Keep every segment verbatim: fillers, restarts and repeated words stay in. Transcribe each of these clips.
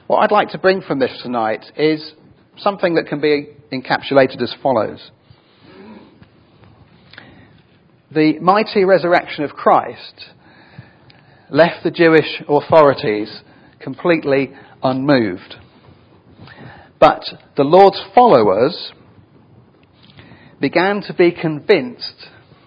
What I'd like to bring from this tonight is something that can be encapsulated as follows. The mighty resurrection of Christ left the Jewish authorities completely unmoved. But the Lord's followers began to be convinced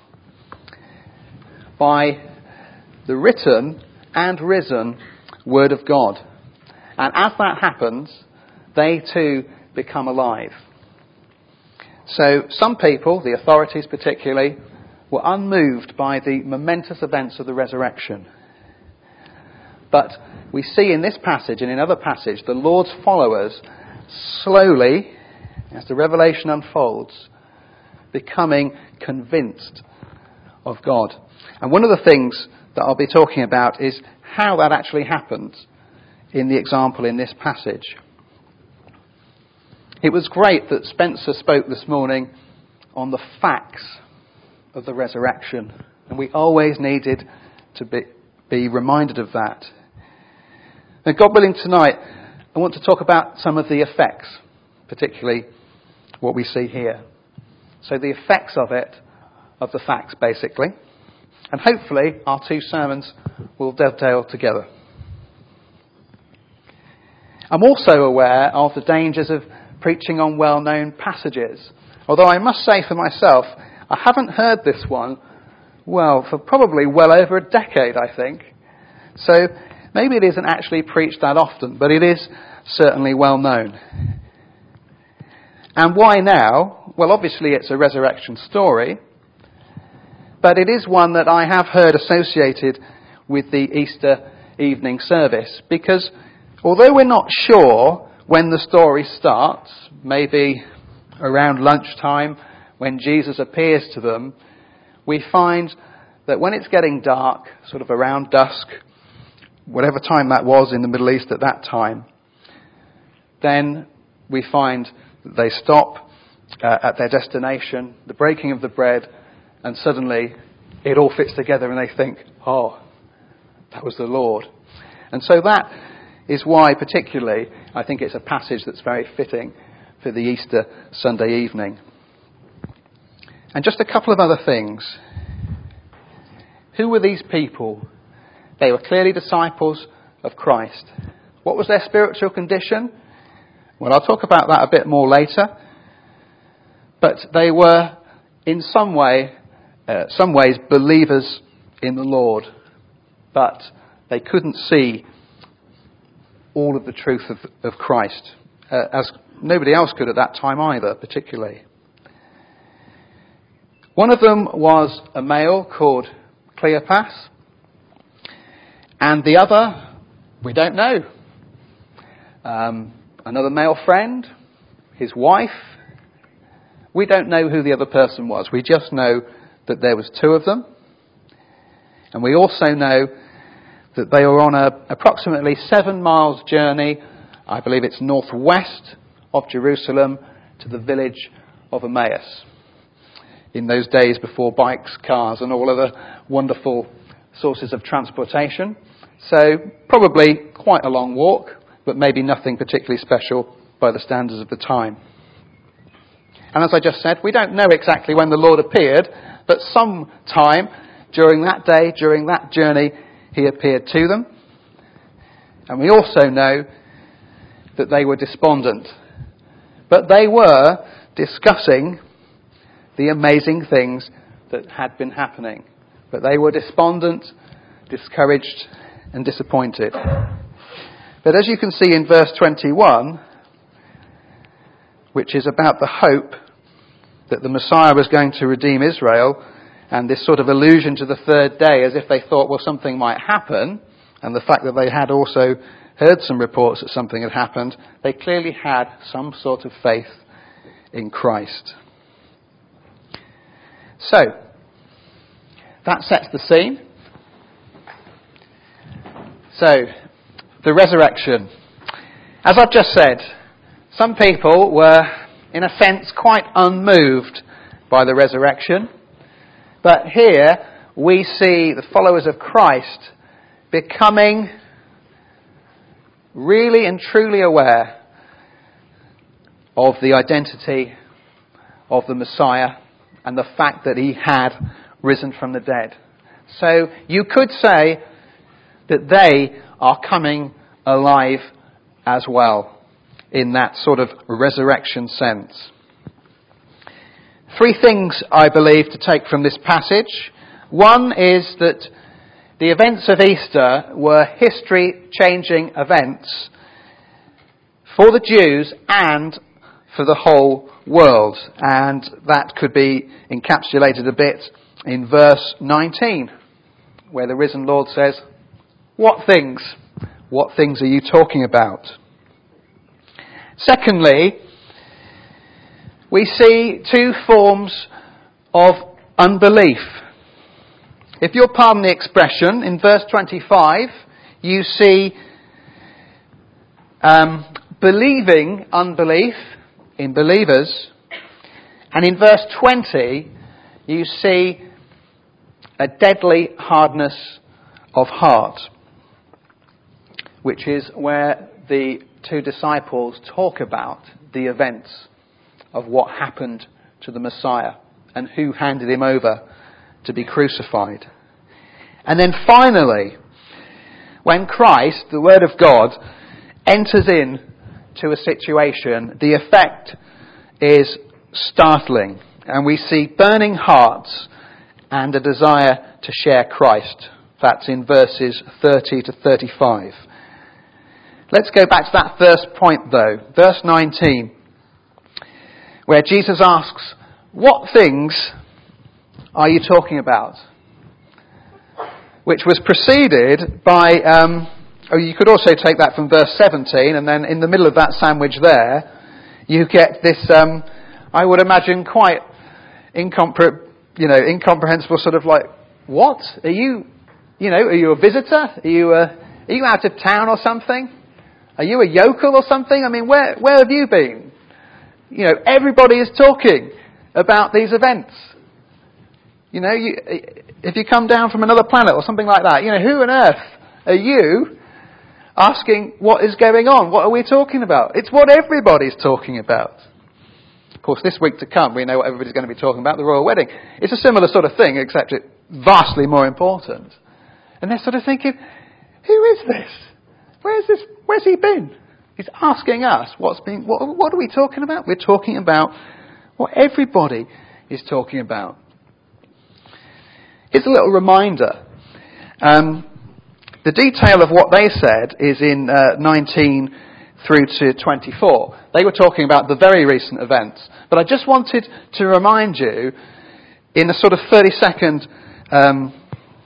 by the written and risen Word of God. And as that happens, they too become alive. So some people, the authorities particularly, were unmoved by the momentous events of the resurrection. But we see in this passage and in other passages, the Lord's followers slowly, as the revelation unfolds, becoming convinced of God. And one of the things that I'll be talking about is how that actually happens in the example in this passage. It was great that Spencer spoke this morning on the facts of the resurrection, and we always needed to be, be reminded of that. And God willing, tonight I want to talk about some of the effects, particularly what we see here. So the effects of it, of the facts basically, and hopefully our two sermons will dovetail together. I'm also aware of the dangers of preaching on well-known passages, although I must say for myself, I haven't heard this one, well, for probably well over a decade, I think. So maybe it isn't actually preached that often, but it is certainly well known. And why now? Well, obviously it's a resurrection story, but it is one that I have heard associated with the Easter evening service, because although we're not sure when the story starts, maybe around lunchtime when Jesus appears to them, we find that when it's getting dark, sort of around dusk, whatever time that was in the Middle East at that time, then we find that they stop uh, at their destination, the breaking of the bread, and suddenly it all fits together and they think, oh, that was the Lord. And so that is why particularly I think it's a passage that's very fitting for the Easter Sunday evening. And just a couple of other things. Who were these people? They were clearly disciples of Christ. What was their spiritual condition? Well, I'll talk about that a bit more later. But they were in some way, uh, some ways believers in the Lord. But they couldn't see all of the truth of, of Christ, uh, as nobody else could at that time either, particularly. One of them was a male called Cleopas, and the other, we don't know. Um, another male friend, his wife. We don't know who the other person was. We just know that there was two of them. And we also know that they were on a approximately seven miles journey, I believe it's northwest of Jerusalem, to the village of Emmaus. In those days before bikes, cars and all other wonderful sources of transportation. So probably quite a long walk, but maybe nothing particularly special by the standards of the time. And as I just said, we don't know exactly when the Lord appeared, but sometime during that day, during that journey, he appeared to them. And we also know that they were despondent. But they were discussing the amazing things that had been happening. But they were despondent, discouraged, and disappointed. But as you can see in verse twenty-one, which is about the hope that the Messiah was going to redeem Israel, and this sort of allusion to the third day, as if they thought, well, something might happen, and the fact that they had also heard some reports that something had happened, they clearly had some sort of faith in Christ. So, that sets the scene. So, the resurrection. As I've just said, some people were, in a sense, quite unmoved by the resurrection. But here we see the followers of Christ becoming really and truly aware of the identity of the Messiah and the fact that he had risen from the dead. So you could say that they are coming alive as well in that sort of resurrection sense. Three things I believe to take from this passage. One is that the events of Easter were history-changing events for the Jews and for the whole world. And that could be encapsulated a bit in verse nineteen, where the risen Lord says, "What things? What things are you talking about?" Secondly, we see two forms of unbelief. If you'll pardon the expression, in verse twenty-five, you see um, believing unbelief in believers. And in verse twenty, you see a deadly hardness of heart, which is where the two disciples talk about the events of what happened to the Messiah and who handed him over to be crucified. And then finally, when Christ, the Word of God, enters in to a situation, the effect is startling. And we see burning hearts and a desire to share Christ. That's in verses thirty to thirty-five. Let's go back to that first point though, verse nineteen, where Jesus asks, "What things are you talking about?" Which was preceded by, um, oh, you could also take that from verse seventeen, and then in the middle of that sandwich there, you get this, um, I would imagine, quite incompre- you know, incomprehensible sort of like, what? Are you, you know, are you a visitor? Are you, a, are you out of town or something? Are you a yokel or something? I mean, where, where have you been? You know, everybody is talking about these events. You know, you, if you come down from another planet or something like that, you know, who on earth are you asking what is going on? What are we talking about? It's what everybody's talking about. Of course, this week to come, we know what everybody's going to be talking about, the royal wedding. It's a similar sort of thing, except it's vastly more important. And they're sort of thinking, who is this? Where's this? Where's he been? He's asking us, what's been, what, what are we talking about? We're talking about what everybody is talking about. Here's a little reminder. Um, the detail of what they said is in uh, nineteen through to twenty-four. They were talking about the very recent events. But I just wanted to remind you, in a sort of thirty-second um,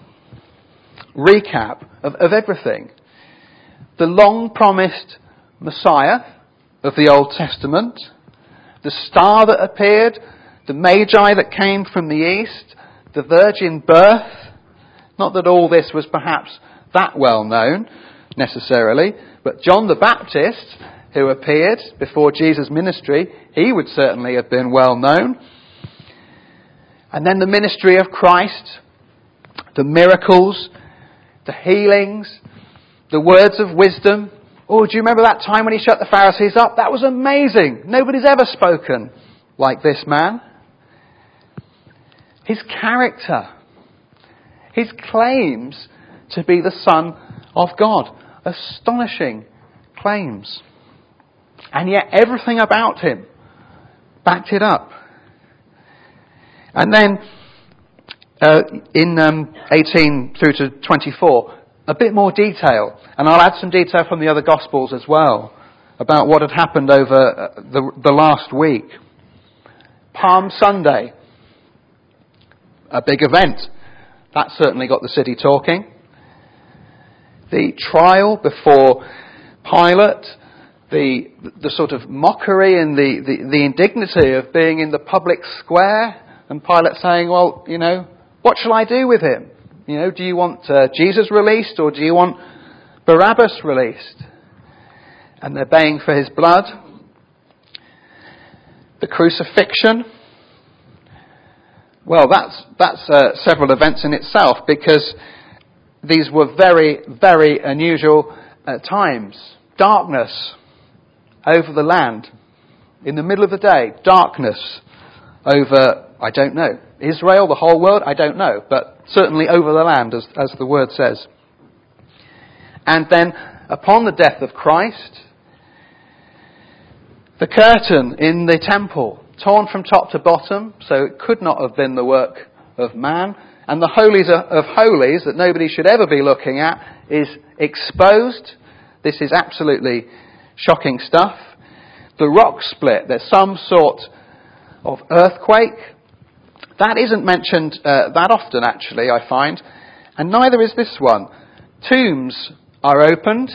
recap of, of everything, the long-promised Messiah of the Old Testament, the star that appeared, the Magi that came from the east, the virgin birth. Not that all this was perhaps that well known necessarily, but John the Baptist, who appeared before Jesus' ministry, he would certainly have been well known. And then the ministry of Christ, the miracles, the healings, the words of wisdom. Oh, do you remember that time when he shut the Pharisees up? That was amazing. Nobody's ever spoken like this man. His character, his claims to be the Son of God. Astonishing claims. And yet everything about him backed it up. And then uh, in um, eighteen through to twenty-four, a bit more detail. And I'll add some detail from the other Gospels as well about what had happened over the, the last week. Palm Sunday. A big event. That certainly got the city talking. The trial before Pilate, the the sort of mockery and the, the, the indignity of being in the public square, and Pilate saying, well, you know, what shall I do with him? You know, do you want uh, Jesus released or do you want Barabbas released? And they're baying for his blood. The crucifixion. Well, that's that's uh, several events in itself, because these were very, very unusual uh, times. darkness over the land. In the middle of the day, darkness over, I don't know, Israel, the whole world, I don't know, but certainly over the land, as, as the word says. And then, upon the death of Christ, the curtain in the temple, torn from top to bottom, so it could not have been the work of man, and the holies of holies that nobody should ever be looking at is exposed. This is absolutely shocking stuff. The rock split, there's some sort of earthquake. That isn't mentioned uh, that often, actually, I find. And neither is this one. Tombs are opened.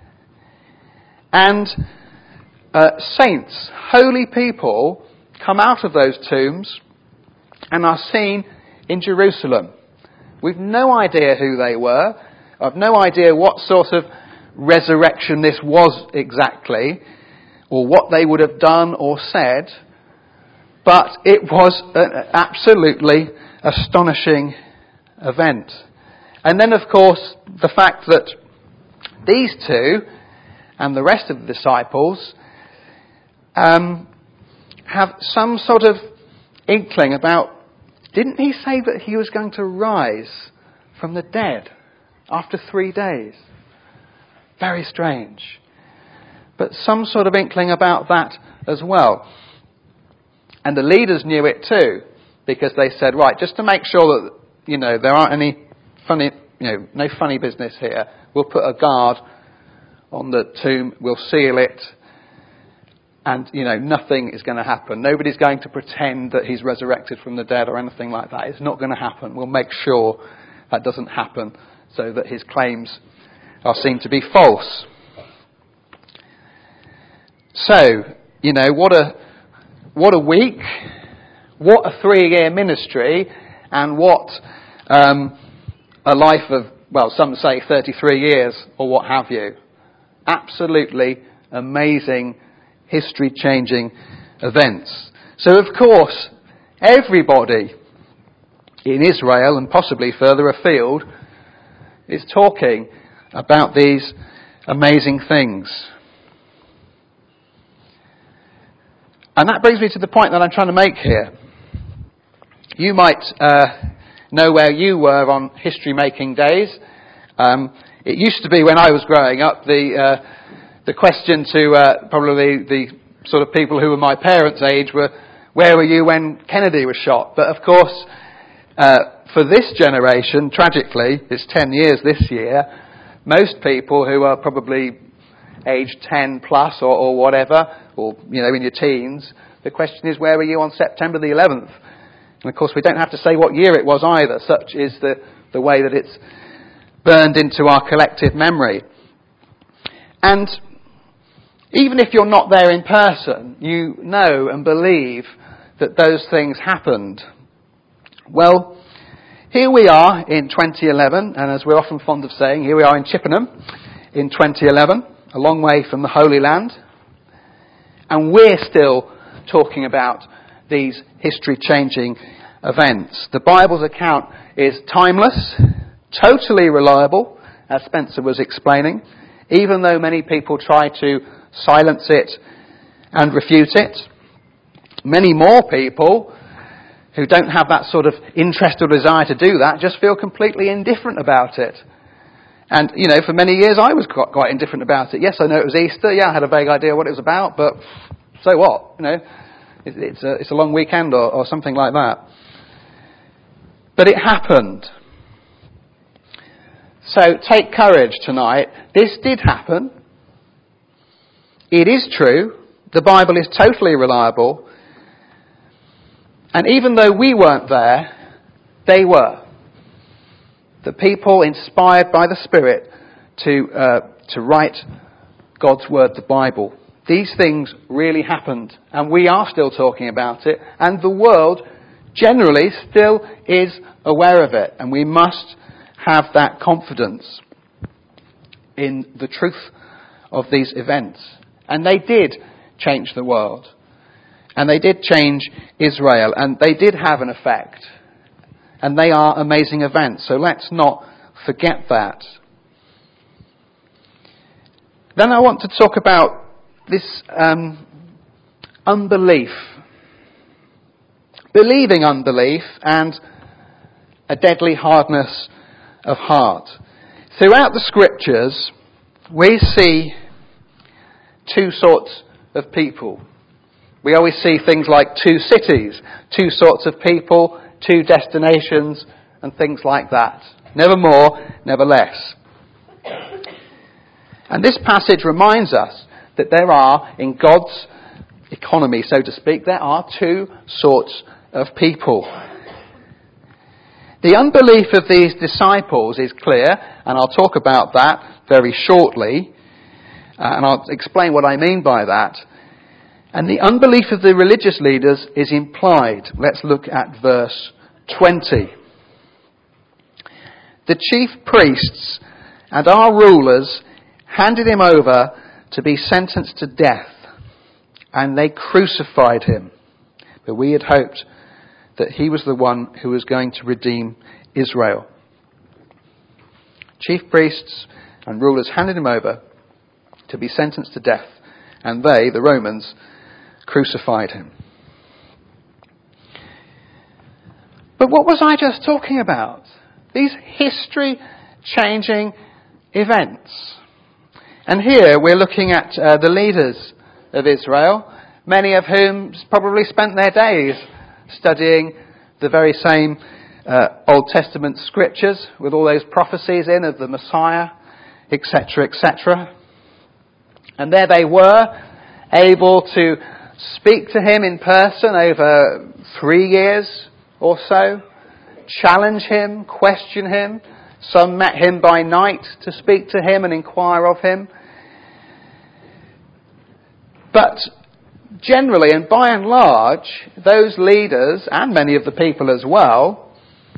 And uh, saints, holy people, come out of those tombs and are seen in Jerusalem. We've no idea who they were. I've no idea what sort of resurrection this was exactly, or what they would have done or said, but it was an absolutely astonishing event. And then, of course, the fact that these two and the rest of the disciples um, have some sort of inkling about, didn't he say that he was going to rise from the dead after three days? Very strange. But some sort of inkling about that as well. And the leaders knew it too, because they said, right, just to make sure that, you know, there aren't any funny, you know, no funny business here, we'll put a guard on the tomb, we'll seal it, and, you know, nothing is going to happen. Nobody's going to pretend that he's resurrected from the dead or anything like that. It's not going to happen. We'll make sure that doesn't happen so that his claims are seen to be false. So, you know, what a what a week, what a three-year ministry, and what um, a life of, well, some say thirty-three years or what have you. Absolutely amazing, history-changing events. So, of course, everybody in Israel, and possibly further afield, is talking about these amazing things. And that brings me to the point that I'm trying to make here. You might uh, know where you were on history-making days. Um, it used to be, when I was growing up, the uh, the question to uh, probably the, the sort of people who were my parents' age were, where were you when Kennedy was shot? But of course, uh, for this generation, tragically, it's ten years this year, most people who are probably age ten plus or, or whatever, or, you know, in your teens, the question is, where were you on September the eleventh? And of course, we don't have to say what year it was either. Such is the, the way that it's burned into our collective memory. And even if you're not there in person, you know and believe that those things happened. Well, here we are in twenty eleven, and as we're often fond of saying, here we are in Chippenham in twenty eleven, a long way from the Holy Land, and we're still talking about these history-changing events. The Bible's account is timeless, totally reliable, as Spencer was explaining, even though many people try to silence it and refute it. Many more people who don't have that sort of interest or desire to do that just feel completely indifferent about it. And, you know, for many years I was quite, quite indifferent about it. Yes, I know it was Easter. Yeah, I had a vague idea what it was about, but so what? You know, it, it's, a, it's a long weekend or, or something like that. But it happened. So take courage tonight. This did happen. It is true. The Bible is totally reliable. And even though we weren't there, they were. The people inspired by the Spirit to uh, to write God's Word, the Bible. These things really happened, and we are still talking about it, and the world generally still is aware of it, and we must have that confidence in the truth of these events. And they did change the world, and they did change Israel, and they did have an effect. And they are amazing events, so let's not forget that. Then I want to talk about this um, unbelief. Believing unbelief and a deadly hardness of heart. Throughout the scriptures, we see two sorts of people. We always see things like two cities, two sorts of people, two destinations, and things like that. Never more, never less. And this passage reminds us that there are, in God's economy, so to speak, there are two sorts of people. The unbelief of these disciples is clear, and I'll talk about that very shortly, uh, and I'll explain what I mean by that. And the unbelief of the religious leaders is implied. Let's look at verse twenty. The chief priests and our rulers handed him over to be sentenced to death, and they crucified him. But we had hoped that he was the one who was going to redeem Israel. Chief priests and rulers handed him over to be sentenced to death, and they, the Romans, crucified him. But what was I just talking about? These history-changing events. And here we're looking at uh, the leaders of Israel, many of whom probably spent their days studying the very same uh, Old Testament scriptures with all those prophecies in of the Messiah, et cetera, et cetera. And there they were, able to speak to him in person over three years or so, challenge him, question him. Some met him by night to speak to him and inquire of him. But generally, and by and large, those leaders, and many of the people as well,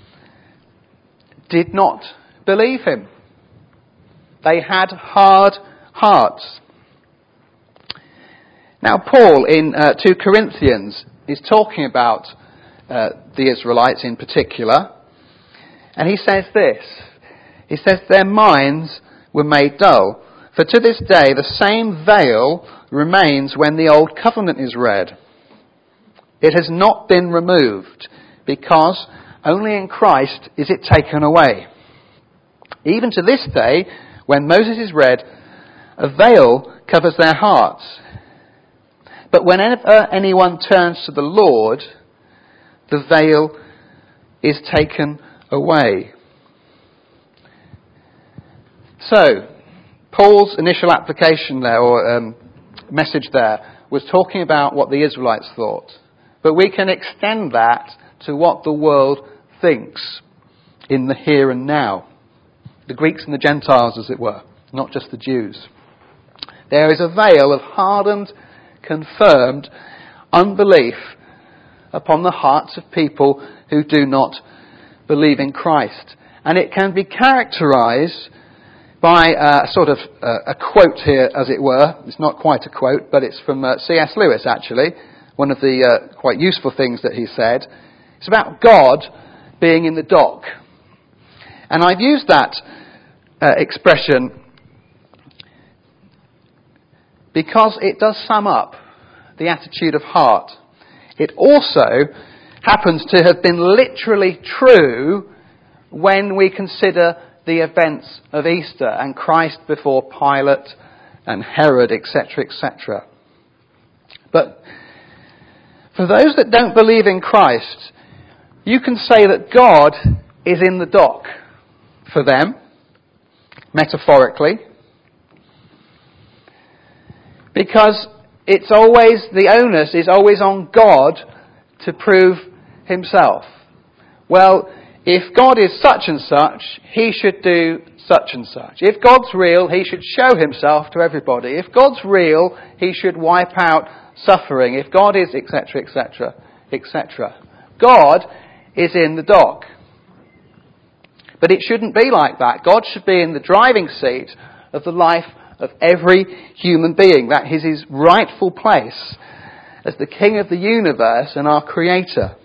did not believe him. They had hard hearts. Now, Paul in uh, two Corinthians is talking about uh, the Israelites in particular, and he says this. He says, their minds were made dull, for to this day the same veil remains when the old covenant is read. It has not been removed, because only in Christ is it taken away. Even to this day, when Moses is read, a veil covers their hearts. But whenever anyone turns to the Lord, the veil is taken away. So, Paul's initial application there, or um, message there, was talking about what the Israelites thought. But we can extend that to what the world thinks in the here and now. The Greeks and the Gentiles, as it were, not just the Jews. There is a veil of hardened, confirmed unbelief upon the hearts of people who do not believe in Christ. And it can be characterized by a sort of uh, a quote here, as it were. It's not quite a quote, but it's from uh, C S Lewis, actually. One of the uh, quite useful things that he said. It's about God being in the dock. And I've used that uh, expression because it does sum up the attitude of heart. It also happens to have been literally true when we consider the events of Easter and Christ before Pilate and Herod, et cetera, et cetera. But for those that don't believe in Christ, you can say that God is in the dock for them, metaphorically, because it's always, the onus is always on God to prove himself. Well, if God is such and such, he should do such and such. If God's real, he should show himself to everybody. If God's real, he should wipe out suffering. If God is, et cetera, et cetera, et cetera. God is in the dock. But it shouldn't be like that. God should be in the driving seat of the life of every human being. That is his rightful place as the King of the universe and our Creator.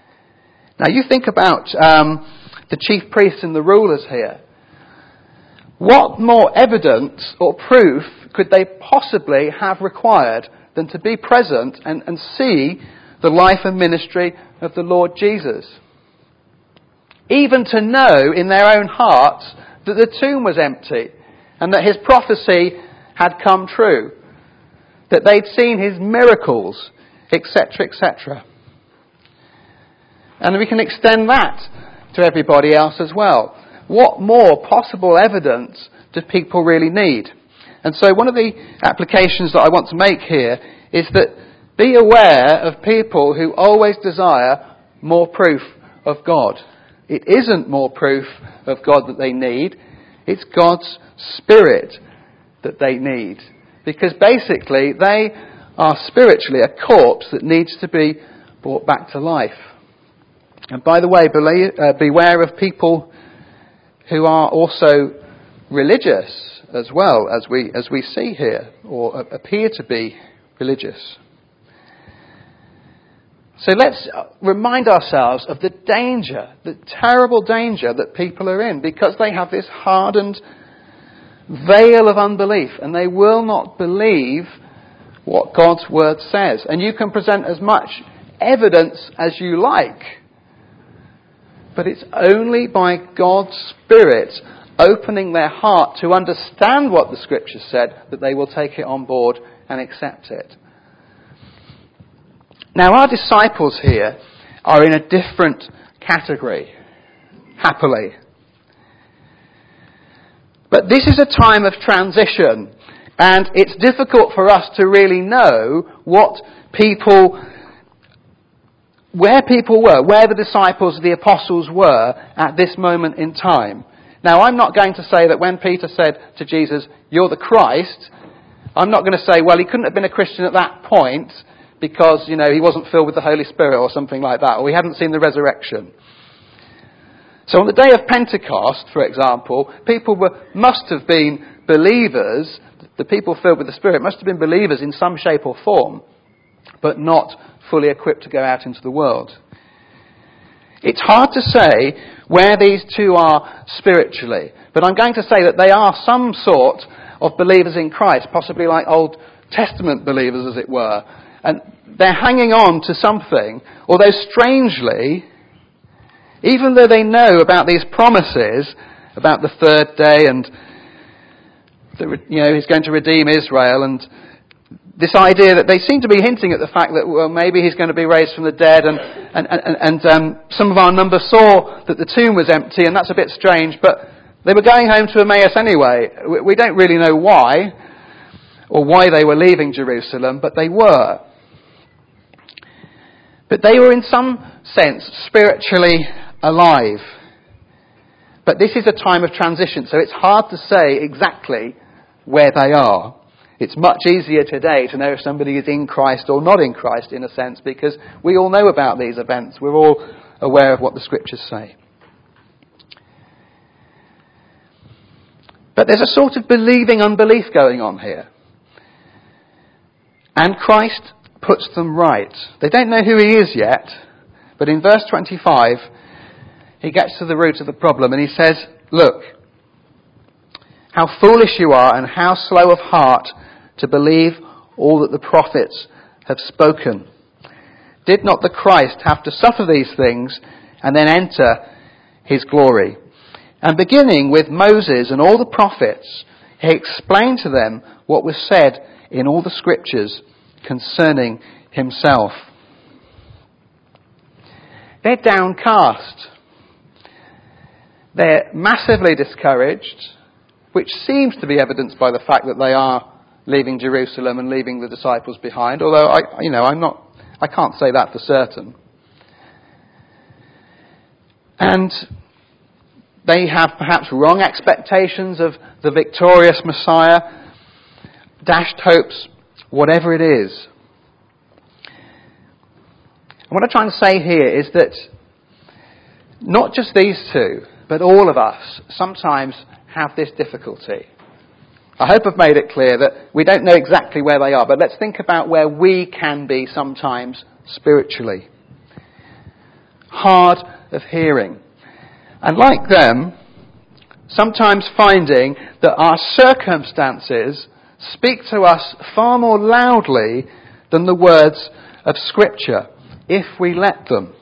Now you think about um, the chief priests and the rulers here. What more evidence or proof could they possibly have required than to be present and, and see the life and ministry of the Lord Jesus? Even to know in their own hearts that the tomb was empty and that his prophecy had come true, that they'd seen his miracles, et cetera, et cetera. And we can extend that to everybody else as well. What more possible evidence do people really need? And so one of the applications that I want to make here is that be aware of people who always desire more proof of God. It isn't more proof of God that they need. It's God's Spirit that they need. Because basically they are spiritually a corpse that needs to be brought back to life. And by the way, beware of people who are also religious as well, as we as we see here, or appear to be religious. So let's remind ourselves of the danger, the terrible danger that people are in, because they have this hardened veil of unbelief, and they will not believe what God's word says. And you can present as much evidence as you like, but it's only by God's Spirit opening their heart to understand what the Scripture said that they will take it on board and accept it. Now, our disciples here are in a different category, happily. But this is a time of transition, and it's difficult for us to really know what people, where people were, where the disciples, the apostles were at this moment in time. Now, I'm not going to say that when Peter said to Jesus, "You're the Christ," I'm not going to say, well, he couldn't have been a Christian at that point because, you know, he wasn't filled with the Holy Spirit or something like that, or he hadn't seen the resurrection. So on the day of Pentecost, for example, people were, must have been believers. The people filled with the Spirit must have been believers in some shape or form, but not fully equipped to go out into the world. It's hard to say where these two are spiritually, but I'm going to say that they are some sort of believers in Christ, possibly like Old Testament believers, as it were. And they're hanging on to something, although strangely, even though they know about these promises about the third day and, the, you know, he's going to redeem Israel, and this idea that they seem to be hinting at the fact that, well, maybe he's going to be raised from the dead, and, and, and, and um, some of our number saw that the tomb was empty, and that's a bit strange, but they were going home to Emmaus anyway. We, we don't really know why, or why they were leaving Jerusalem, but they were. But they were in some sense spiritually alive. But this is a time of transition, so it's hard to say exactly where they are. It's much easier today to know if somebody is in Christ or not in Christ, in a sense, because we all know about these events. We're all aware of what the Scriptures say. But there's a sort of believing unbelief going on here. And Christ puts them right. They don't know who he is yet, but in verse twenty-five, he gets to the root of the problem and he says, "Look, how foolish you are and how slow of heart to believe all that the prophets have spoken. Did not the Christ have to suffer these things and then enter his glory?" And beginning with Moses and all the prophets, he explained to them what was said in all the Scriptures concerning himself. They're downcast. They're massively discouraged, which seems to be evidenced by the fact that they are leaving Jerusalem and leaving the disciples behind. Although I, you know, I'm not, I can't say that for certain. And they have perhaps wrong expectations of the victorious Messiah, dashed hopes, whatever it is. And what I'm trying to say here is that not just these two, but all of us sometimes have this difficulty. I hope I've made it clear that we don't know exactly where they are, but let's think about where we can be sometimes spiritually. Hard of hearing. And like them, sometimes finding that our circumstances speak to us far more loudly than the words of Scripture, if we let them.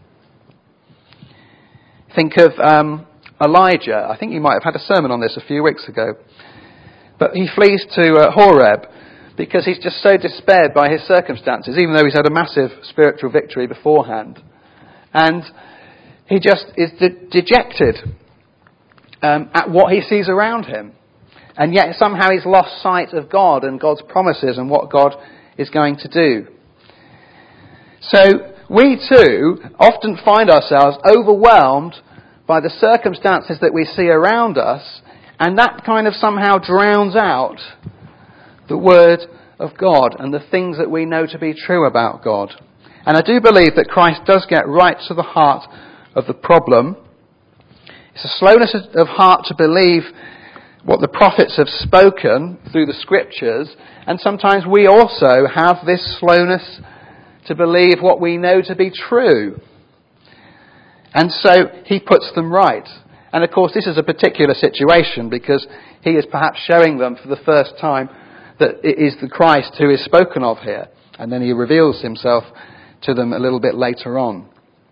Think of um, Elijah. I think you might have had a sermon on this a few weeks ago. But he flees to uh, Horeb because he's just so despaired by his circumstances, even though he's had a massive spiritual victory beforehand. And he just is de- dejected um, at what he sees around him. And yet somehow he's lost sight of God and God's promises and what God is going to do. So we too often find ourselves overwhelmed by the circumstances that we see around us, and that kind of somehow drowns out the Word of God and the things that we know to be true about God. And I do believe that Christ does get right to the heart of the problem. It's a slowness of heart to believe what the prophets have spoken through the Scriptures, and sometimes we also have this slowness to believe what we know to be true. And so he puts them right. And of course this is a particular situation because he is perhaps showing them for the first time that it is the Christ who is spoken of here. And then he reveals himself to them a little bit later on.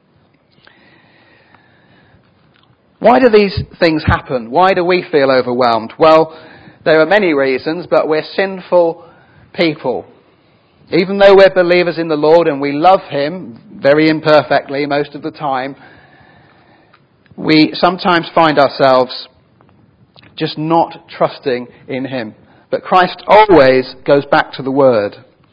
Why do these things happen? Why do we feel overwhelmed? Well, there are many reasons, but we're sinful people. Even though we're believers in the Lord and we love him very imperfectly most of the time, we sometimes find ourselves just not trusting in him. But Christ always goes back to the Word.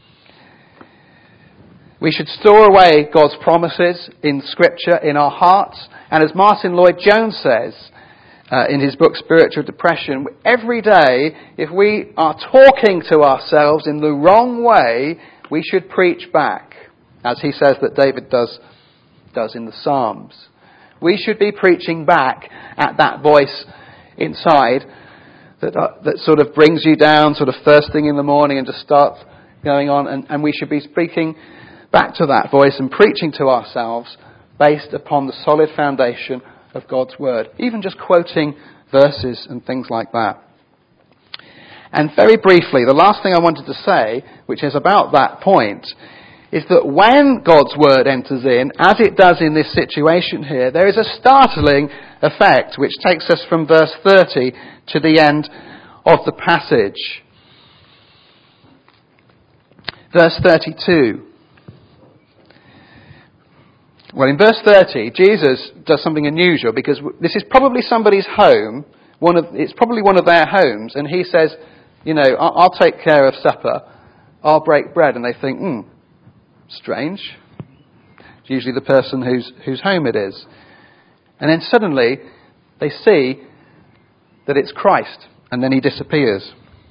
We should store away God's promises in Scripture in our hearts. And as Martin Lloyd-Jones says uh, in his book Spiritual Depression, every day, if we are talking to ourselves in the wrong way, we should preach back, as he says that David does, does in the Psalms. We should be preaching back at that voice inside that uh, that sort of brings you down sort of first thing in the morning and just starts going on. And, and we should be speaking back to that voice and preaching to ourselves based upon the solid foundation of God's Word. Even just quoting verses and things like that. And very briefly, the last thing I wanted to say, which is about that point, is that when God's Word enters in, as it does in this situation here, there is a startling effect which takes us from verse thirty to the end of the passage. Verse thirty-two. Well, in verse thirty, Jesus does something unusual because this is probably somebody's home. One of it's probably one of their homes, and he says, "You know, I'll, I'll take care of supper. I'll break bread." And they think, "Hmm, strange." It's usually the person whose whose home it is, and then suddenly they see that it's Christ, and then he disappears.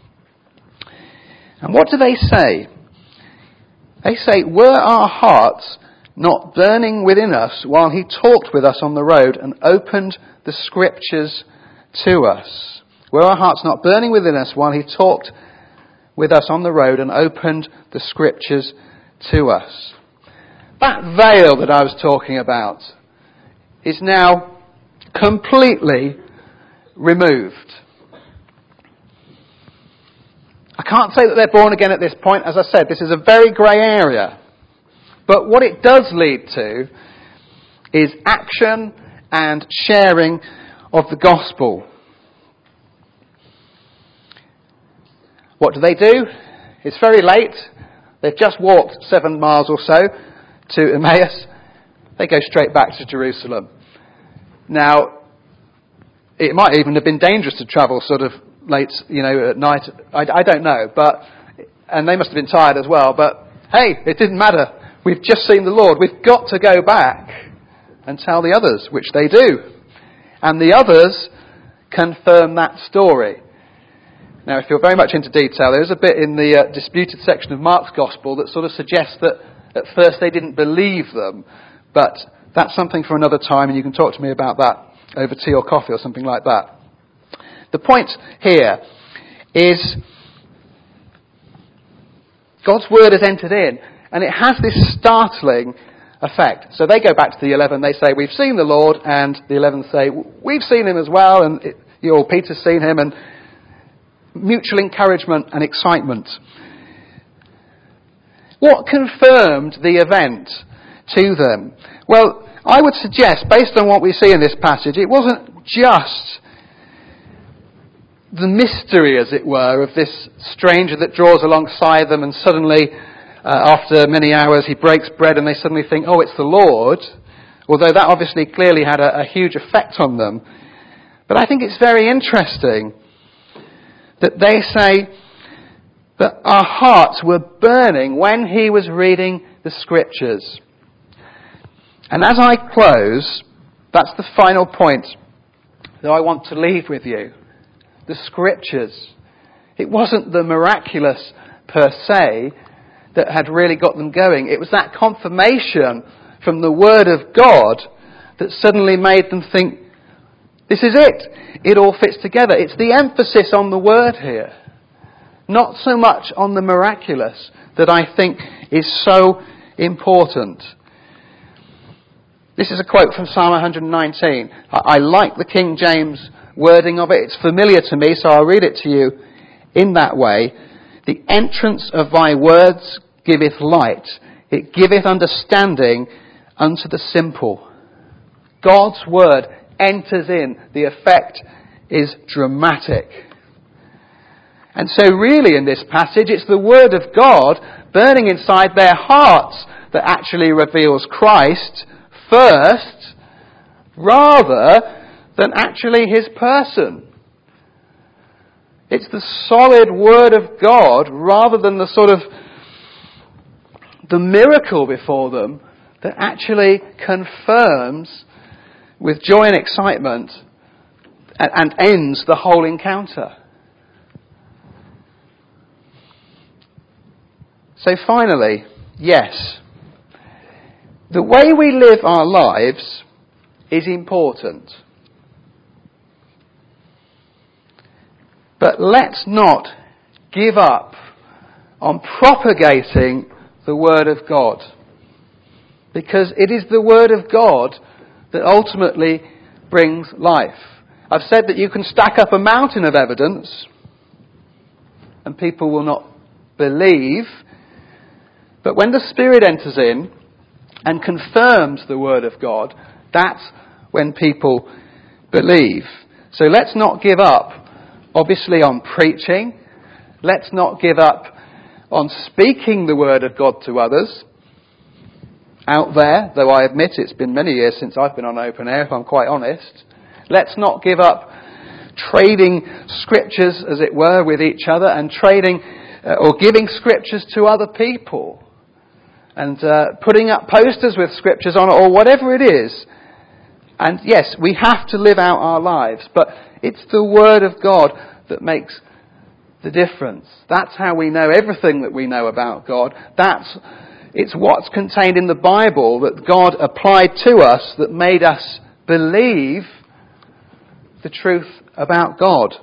And what do they say? They say, "Were our hearts not burning within us while he talked with us on the road and opened the Scriptures to us?" Were our hearts not burning within us while he talked with us on the road and opened the Scriptures to us? That veil that I was talking about is now completely removed. I can't say that they're born again at this point. As I said, this is a very grey area. But what it does lead to is action and sharing of the gospel. What do they do? It's very late. They've just walked seven miles or so to Emmaus. They go straight back to Jerusalem. Now, it might even have been dangerous to travel sort of late, you know, at night. I, I don't know, but and they must have been tired as well. But hey, it didn't matter. We've just seen the Lord. We've got to go back and tell the others, which they do. And the others confirm that story. Now, if you're very much into detail, there is a bit in the uh, disputed section of Mark's Gospel that sort of suggests that at first they didn't believe them. But that's something for another time, and you can talk to me about that over tea or coffee or something like that. The point here is God's Word has entered in, and it has this startling effect. So they go back to the eleven, they say, "We've seen the Lord," and the eleven say, "We've seen him as well," and it, or Peter's seen him, and mutual encouragement and excitement. What confirmed the event to them? Well, I would suggest, based on what we see in this passage, it wasn't just the mystery, as it were, of this stranger that draws alongside them and suddenly, uh, after many hours, he breaks bread and they suddenly think, oh, it's the Lord, although that obviously clearly had a, a huge effect on them. But I think it's very interesting that they say that our hearts were burning when he was reading the Scriptures. And as I close, that's the final point that I want to leave with you. The Scriptures. It wasn't the miraculous per se that had really got them going. It was that confirmation from the Word of God that suddenly made them think, this is it. It all fits together. It's the emphasis on the Word here. Not so much on the miraculous that I think is so important. This is a quote from Psalm one nineteen. I, I like the King James wording of it. It's familiar to me, so I'll read it to you in that way. The entrance of thy words giveth light. It giveth understanding unto the simple. God's word enters in. The effect is dramatic. And so really in this passage, it's the word of God burning inside their hearts that actually reveals Christ first, rather than actually his person. It's the solid word of God, rather than the sort of the miracle before them, that actually confirms with joy and excitement and, and ends the whole encounter. So finally, yes, the way we live our lives is important. But let's not give up on propagating the Word of God. Because it is the Word of God that ultimately brings life. I've said that you can stack up a mountain of evidence and people will not believe. But when the Spirit enters in and confirms the Word of God, that's when people believe. So let's not give up, obviously, on preaching. Let's not give up on speaking the Word of God to others out there, though I admit it's been many years since I've been on open air, if I'm quite honest. Let's not give up trading scriptures, as it were, with each other and trading uh, or giving scriptures to other people. And uh, putting up posters with scriptures on it, or whatever it is. And yes, we have to live out our lives, but it's the Word of God that makes the difference. That's how we know everything that we know about God. That's, it's what's contained in the Bible that God applied to us that made us believe the truth about God.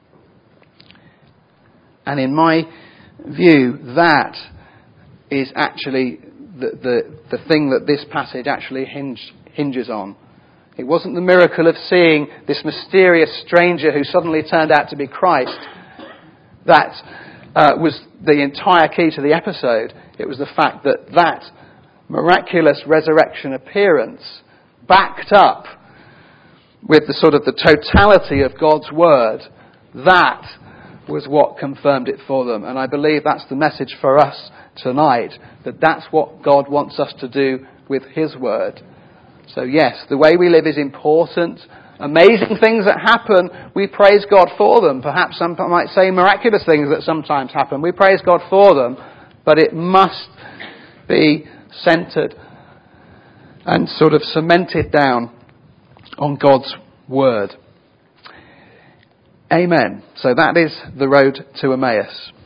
And in my view, that is actually the, the, the thing that this passage actually hinge, hinges on. It wasn't the miracle of seeing this mysterious stranger who suddenly turned out to be Christ that uh, was the entire key to the episode. It was the fact that that miraculous resurrection appearance, backed up with the sort of the totality of God's word, that was what confirmed it for them. And I believe that's the message for us tonight, that that's what God wants us to do with his word. So yes, the way we live is important. Amazing things that happen, we praise God for them. Perhaps some might say miraculous things that sometimes happen. We praise God for them, but it must be centred and sort of cemented down on God's word. Amen. So that is the road to Emmaus.